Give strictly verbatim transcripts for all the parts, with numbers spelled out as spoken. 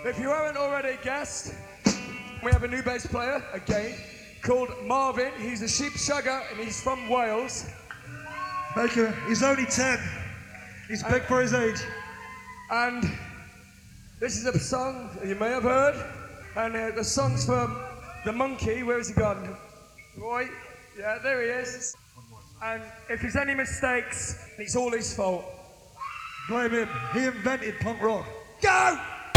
If you haven't already guessed, we have a new bass player, again, called Marvin. He's a sheep shugger and he's from Wales. Baker, he's only ten. He's big for his age. And this is a song that you may have heard. And uh, the song's from The Monkey. Where has he gone? Roy? Yeah, there he is. And if there's any mistakes, it's all his fault. Blame him. He invented punk rock. Go!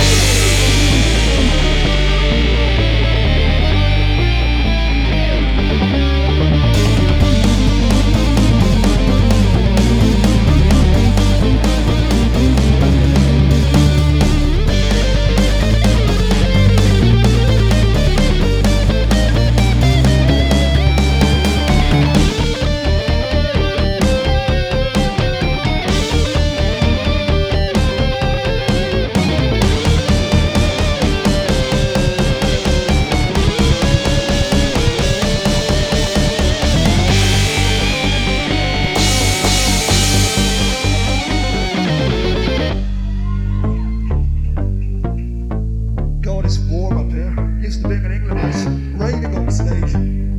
It's warm up here. Used to being in England, it's raining on stage.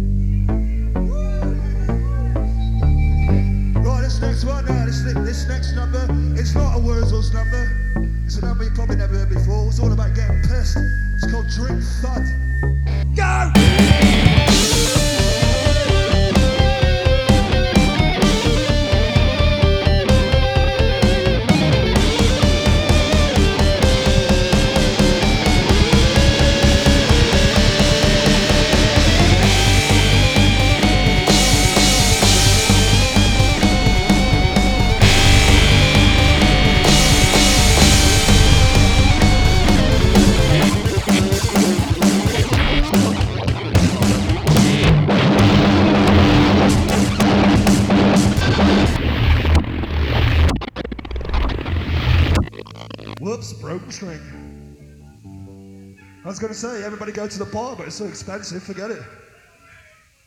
Right, this next one now, this, this next number, it's not a Wurzels number. It's a number you probably never heard before. It's all about getting pissed. It's called Drink Thud. Go! Whoops, broken string. I was going to say, everybody go to the bar, but it's so expensive, forget it.